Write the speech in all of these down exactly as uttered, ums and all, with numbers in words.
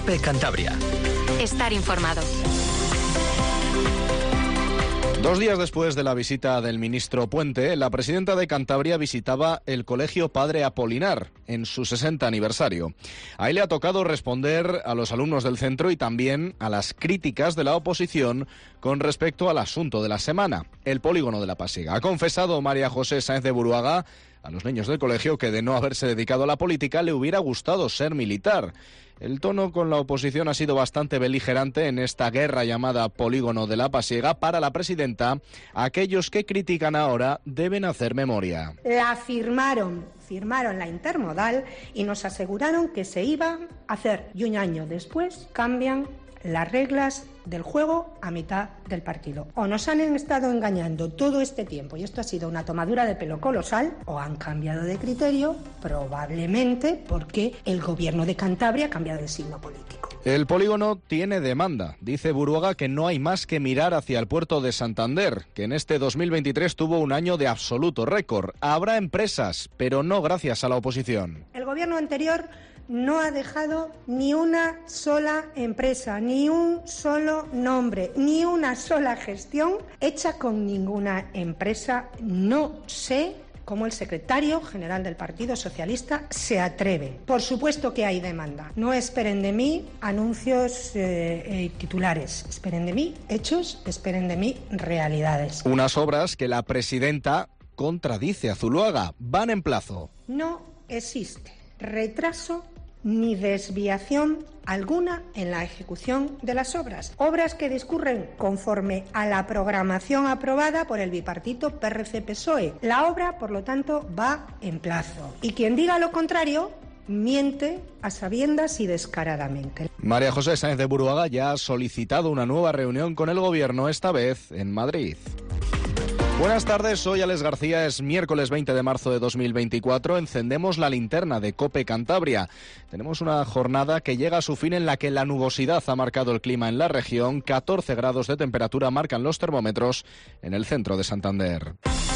COPE Cantabria. Estar informado. Dos días después de la visita del ministro Puente, la presidenta de Cantabria visitaba el Colegio Padre Apolinar en su sesenta aniversario. Ahí le ha tocado responder a los alumnos del centro y también a las críticas de la oposición con respecto al asunto de la semana, el polígono de La Pasiega. Ha confesado María José Sáenz de Buruaga a los niños del colegio que de no haberse dedicado a la política le hubiera gustado ser militar. El tono con la oposición ha sido bastante beligerante en esta guerra llamada polígono de La Pasiega. Para la presidenta, aquellos que critican ahora deben hacer memoria. La firmaron, firmaron la intermodal y nos aseguraron que se iba a hacer. Y un año después cambian las reglas del juego a mitad del partido. O nos han estado engañando todo este tiempo y esto ha sido una tomadura de pelo colosal, o han cambiado de criterio, probablemente porque el gobierno de Cantabria ha cambiado el signo político. El polígono tiene demanda. Dice Buruaga que no hay más que mirar hacia el puerto de Santander, que en este dos mil veintitrés tuvo un año de absoluto récord. Habrá empresas, pero no gracias a la oposición. El gobierno anterior no ha dejado ni una sola empresa, ni un solo nombre, ni una sola gestión hecha con ninguna empresa. No sé cómo el secretario general del Partido Socialista se atreve. Por supuesto que hay demanda. No esperen de mí anuncios eh, eh, titulares. Esperen de mí hechos, esperen de mí realidades. Unas obras que la presidenta contradice a Zuluaga. Van en plazo. No existe retraso ni desviación alguna en la ejecución de las obras. Obras que discurren conforme a la programación aprobada por el bipartito P R C P S O E. La obra, por lo tanto, va en plazo. Y quien diga lo contrario miente a sabiendas y descaradamente. María José Sáenz de Buruaga ya ha solicitado una nueva reunión con el Gobierno, esta vez en Madrid. Buenas tardes, soy Alex García, es miércoles veinte de marzo de dos mil veinticuatro, encendemos la linterna de COPE Cantabria. Tenemos una jornada que llega a su fin en la que la nubosidad ha marcado el clima en la región, catorce grados de temperatura marcan los termómetros en el centro de Santander.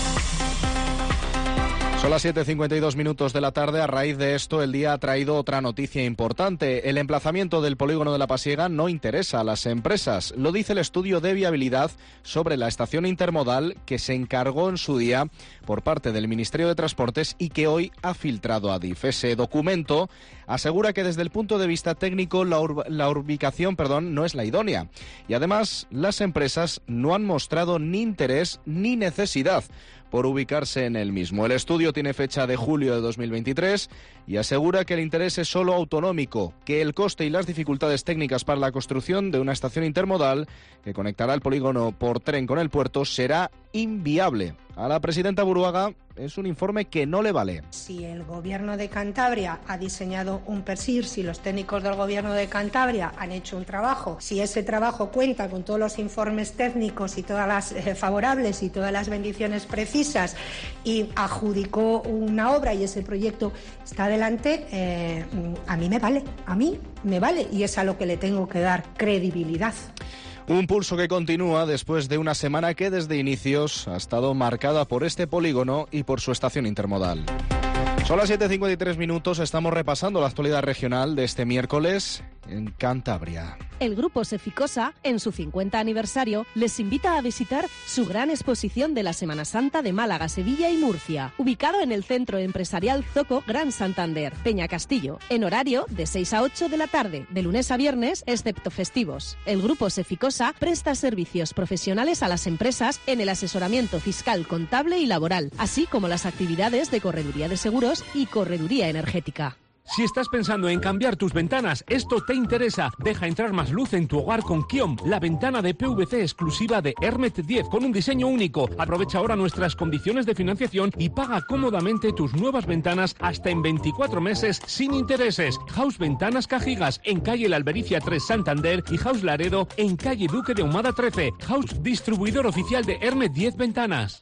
Son las siete cincuenta y dos minutos de la tarde. A raíz de esto, el día ha traído otra noticia importante. El emplazamiento del polígono de La Pasiega no interesa a las empresas. Lo dice el estudio de viabilidad sobre la estación intermodal que se encargó en su día por parte del Ministerio de Transportes y que hoy ha filtrado a Adif. Ese documento asegura que desde el punto de vista técnico la, ur- la ubicación perdón, no es la idónea. Y además, las empresas no han mostrado ni interés ni necesidad por ubicarse en el mismo. El estudio tiene fecha de julio de dos mil veintitrés y asegura que el interés es solo autonómico, que el coste y las dificultades técnicas para la construcción de una estación intermodal que conectará el polígono por tren con el puerto será inviable. A la presidenta Buruaga es un informe que no le vale. Si el gobierno de Cantabria ha diseñado un P E R S I R, si los técnicos del gobierno de Cantabria han hecho un trabajo, si ese trabajo cuenta con todos los informes técnicos y todas las eh, favorables y todas las bendiciones precisas y adjudicó una obra y ese proyecto está adelante, eh, a mí me vale, a mí me vale y es a lo que le tengo que dar credibilidad. Un pulso que continúa después de una semana que desde inicios ha estado marcada por este polígono y por su estación intermodal. Son las siete cincuenta y tres minutos, estamos repasando la actualidad regional de este miércoles en Cantabria. El Grupo Seficosa, en su cincuenta aniversario, les invita a visitar su gran exposición de la Semana Santa de Málaga, Sevilla y Murcia, ubicado en el Centro Empresarial Zoco Gran Santander, Peña Castillo, en horario de seis a ocho de la tarde, de lunes a viernes, excepto festivos. El Grupo Seficosa presta servicios profesionales a las empresas en el asesoramiento fiscal, contable y laboral, así como las actividades de correduría de seguros y correduría energética. Si estás pensando en cambiar tus ventanas, esto te interesa. Deja entrar más luz en tu hogar con Kiom, la ventana de P V C exclusiva de Hermet diez con un diseño único. Aprovecha ahora nuestras condiciones de financiación y paga cómodamente tus nuevas ventanas hasta en veinticuatro meses sin intereses. House Ventanas Cajigas en calle La Albericia tres Santander y House Laredo en calle Duque de Ahumada trece. House distribuidor oficial de Hermet diez Ventanas.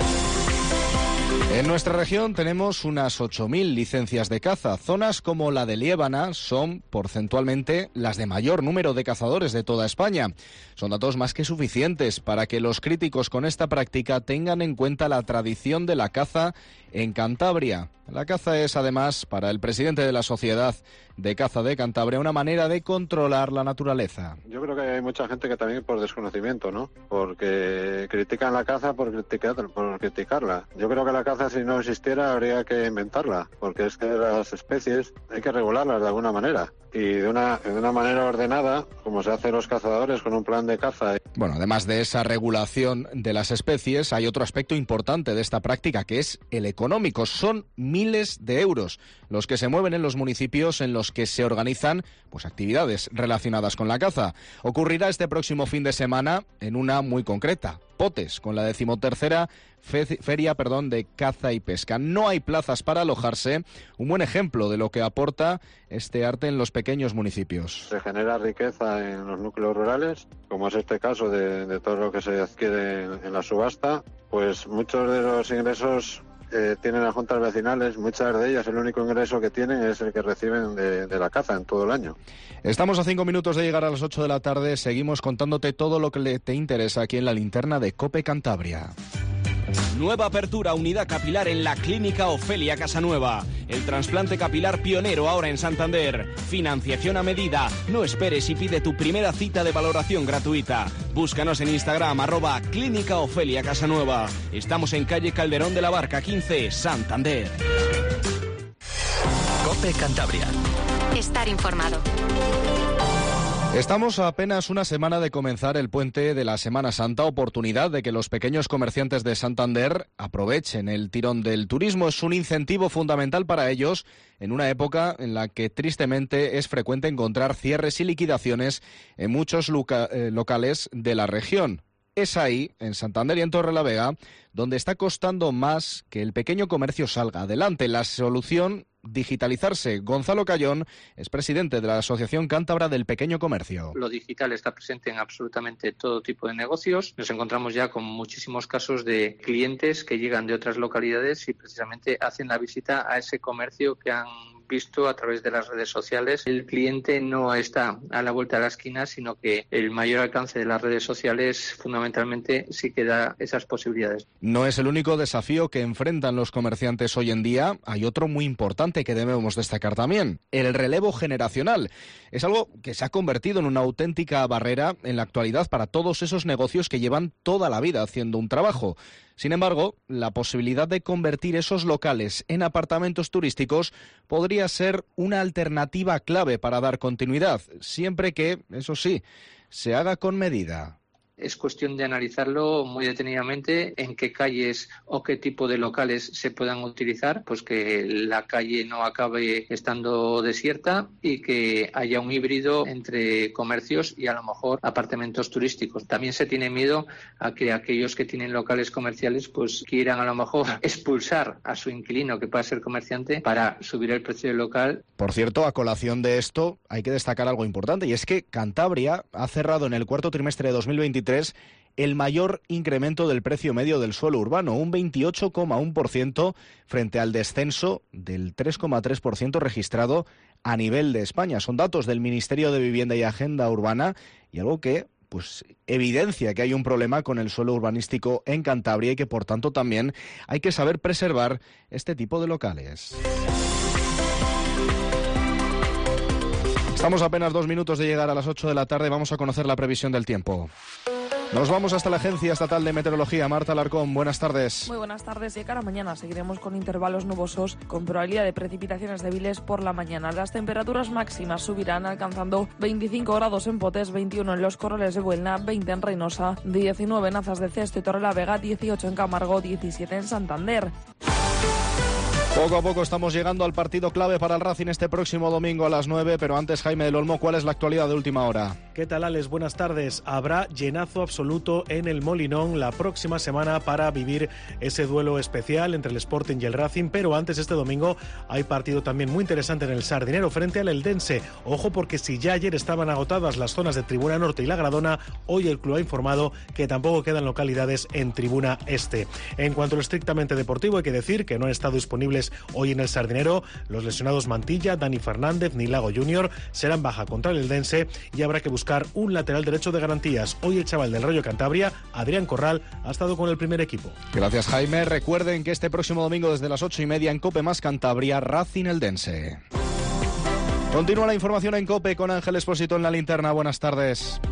En nuestra región tenemos unas ocho mil licencias de caza. Zonas como la de Liébana son porcentualmente las de mayor número de cazadores de toda España. Son datos más que suficientes para que los críticos con esta práctica tengan en cuenta la tradición de la caza en Cantabria. La caza es, además, para el presidente de la Sociedad de Caza de Cantabria, una manera de controlar la naturaleza. Yo creo que hay mucha gente que también por desconocimiento, ¿no? Porque critican la caza por, criticar, por criticarla. Yo creo que la caza, si no existiera, habría que inventarla, porque es que las especies hay que regularlas de alguna manera. Y de una, de una manera ordenada, como se hace los cazadores con un plan de caza. Bueno, además de esa regulación de las especies, hay otro aspecto importante de esta práctica, que es el económico. Son miles de euros los que se mueven en los municipios en los que se organizan pues actividades relacionadas con la caza. Ocurrirá este próximo fin de semana en una muy concreta, Potes, con la decimotercera fe, feria perdón, de caza y pesca. No hay plazas para alojarse, un buen ejemplo de lo que aporta este arte en los pequeños municipios. Se genera riqueza en los núcleos rurales, como es este caso de, de todo lo que se adquiere en, en la subasta, pues muchos de los ingresos Eh, tienen las juntas vecinales, muchas de ellas el único ingreso que tienen es el que reciben de, de la caza en todo el año. Estamos a cinco minutos de llegar a las ocho de la tarde, seguimos contándote todo lo que le, te interesa aquí en la linterna de COPE Cantabria. Nueva apertura, unidad capilar en la Clínica Ofelia Casanueva. El trasplante capilar pionero ahora en Santander. Financiación a medida. No esperes y pide tu primera cita de valoración gratuita. Búscanos en Instagram, arroba Clínica Ofelia Casanueva. Estamos en calle Calderón de la Barca quince, Santander. COPE Cantabria. Estar informado. Estamos a apenas una semana de comenzar el puente de la Semana Santa, oportunidad de que los pequeños comerciantes de Santander aprovechen el tirón del turismo. Es un incentivo fundamental para ellos en una época en la que tristemente es frecuente encontrar cierres y liquidaciones en muchos loca- eh, locales de la región. Es ahí, en Santander y en Torrelavega, donde está costando más que el pequeño comercio salga adelante. La solución, digitalizarse. Gonzalo Cayón es presidente de la Asociación Cántabra del Pequeño Comercio. Lo digital está presente en absolutamente todo tipo de negocios. Nos encontramos ya con muchísimos casos de clientes que llegan de otras localidades y precisamente hacen la visita a ese comercio que han visto a través de las redes sociales. El cliente no está a la vuelta de la esquina, sino que el mayor alcance de las redes sociales fundamentalmente sí que da esas posibilidades. No es el único desafío que enfrentan los comerciantes hoy en día. Hay otro muy importante que debemos destacar también, el relevo generacional. Es algo que se ha convertido en una auténtica barrera en la actualidad para todos esos negocios que llevan toda la vida haciendo un trabajo. Sin embargo, la posibilidad de convertir esos locales en apartamentos turísticos podría ser una alternativa clave para dar continuidad, siempre que, eso sí, se haga con medida. Es cuestión de analizarlo muy detenidamente, en qué calles o qué tipo de locales se puedan utilizar, pues que la calle no acabe estando desierta y que haya un híbrido entre comercios y a lo mejor apartamentos turísticos. También se tiene miedo a que aquellos que tienen locales comerciales pues quieran a lo mejor expulsar a su inquilino que pueda ser comerciante para subir el precio del local. Por cierto, a colación de esto hay que destacar algo importante, y es que Cantabria ha cerrado en el cuarto trimestre de dos mil veintitrés el mayor incremento del precio medio del suelo urbano, un veintiocho coma uno por ciento frente al descenso del tres coma tres por ciento registrado a nivel de España. Son datos del Ministerio de Vivienda y Agenda Urbana y algo que pues evidencia que hay un problema con el suelo urbanístico en Cantabria y que por tanto también hay que saber preservar este tipo de locales. Estamos a apenas dos minutos de llegar a las ocho de la tarde. Vamos a conocer la previsión del tiempo. Nos vamos hasta la Agencia Estatal de Meteorología. Marta Alarcón, buenas tardes. Muy buenas tardes. De cara a mañana seguiremos con intervalos nubosos con probabilidad de precipitaciones débiles por la mañana. Las temperaturas máximas subirán alcanzando veinticinco grados en Potes, veintiuno en Los Corrales de Buelna, veinte en Reynosa, diecinueve en Azas de Cesto y Torrelavega, dieciocho en Camargo, diecisiete en Santander. Poco a poco estamos llegando al partido clave para el Racing este próximo domingo a las nueve, pero antes, Jaime del Olmo, ¿cuál es la actualidad de última hora? ¿Qué tal, Alex? Buenas tardes. Habrá llenazo absoluto en el Molinón la próxima semana para vivir ese duelo especial entre el Sporting y el Racing, pero antes, este domingo, hay partido también muy interesante en el Sardinero frente al Eldense. Ojo, porque si ya ayer estaban agotadas las zonas de Tribuna Norte y La Gradona, hoy el club ha informado que tampoco quedan localidades en Tribuna Este. En cuanto a lo estrictamente deportivo, hay que decir que no han estado disponibles jugadores. Hoy en el Sardinero, los lesionados Mantilla, Dani Fernández, Nilago junior serán baja contra el Eldense y habrá que buscar un lateral derecho de garantías. Hoy el chaval del Rayo Cantabria, Adrián Corral, ha estado con el primer equipo. Gracias, Jaime. Recuerden que este próximo domingo desde las ocho y media en COPE más Cantabria, Racing Eldense. Continúa la información en COPE con Ángel Expósito en la linterna. Buenas tardes.